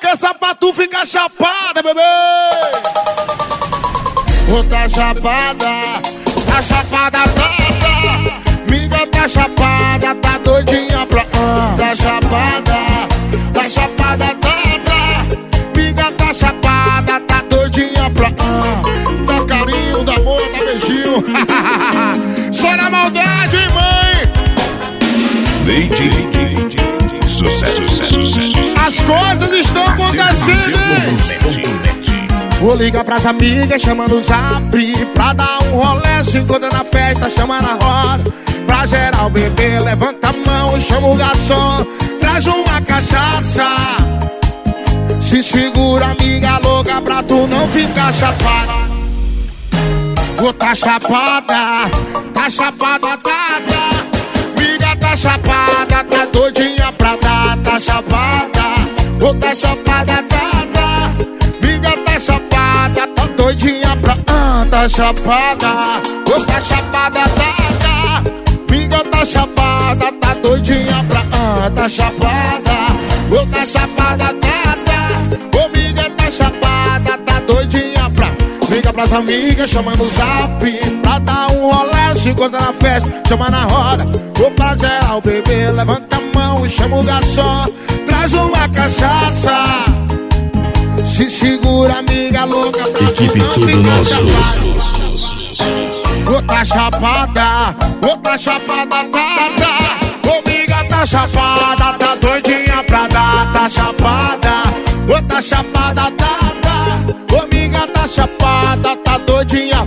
cabeça pra tu ficar chapada, bebê. Ô, tá chapada, tá chapada, miga tá chapada, tá doidinha pra tá chapada, miga tá chapada, tá doidinha pra dá carinho, dá amor, dá beijinho. Só na maldade, mãe. Sucesso. As coisas estão acontecendo. Vou ligar pras amigas, chamando o zap pra dar um rolê, se encontra na festa, chama na roda. Pra geral beber, levanta a mão, chama o garçom, traz uma cachaça. Se segura, amiga louca, pra tu não ficar chapada. Ô, tá chapada, miga tá chapada, tá doidinha pra dar, tá chapada. Ô, tá chapada, miga tá chapada, tá doidinha pra tá chapada. Ô, tá chapada, miga tá chapada, tá doidinha pra tá chapada. Ô, tá chapada, ô, miga tá chapada, tá doidinha pra liga pras amigas, chamando o zap pra dar um rolê, se encontra na festa, chama na roda. Vou pra geral beber, levanta a mão e chama o garçom, traz uma cachaça. Se segura, amiga louca, pra equipe tudo nosso. Ô, tá chapada, ô, miga tá chapada, tá doidinha pra dar, tá chapada. Ô, tá chapada, ô, miga tá chapada, tá doidinha.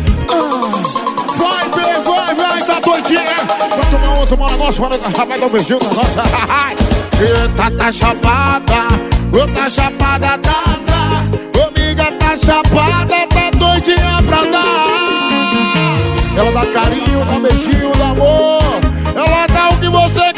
Vai, tá doidinha. Vai tomar um negócio, vai dar um beijinho na nossa. Eita, tá chapada, ô, tá chapada, ô, miga tá chapada, tá doidinha pra dar. Ela dá carinho, dá beijinho, dá amor. Ela dá o que você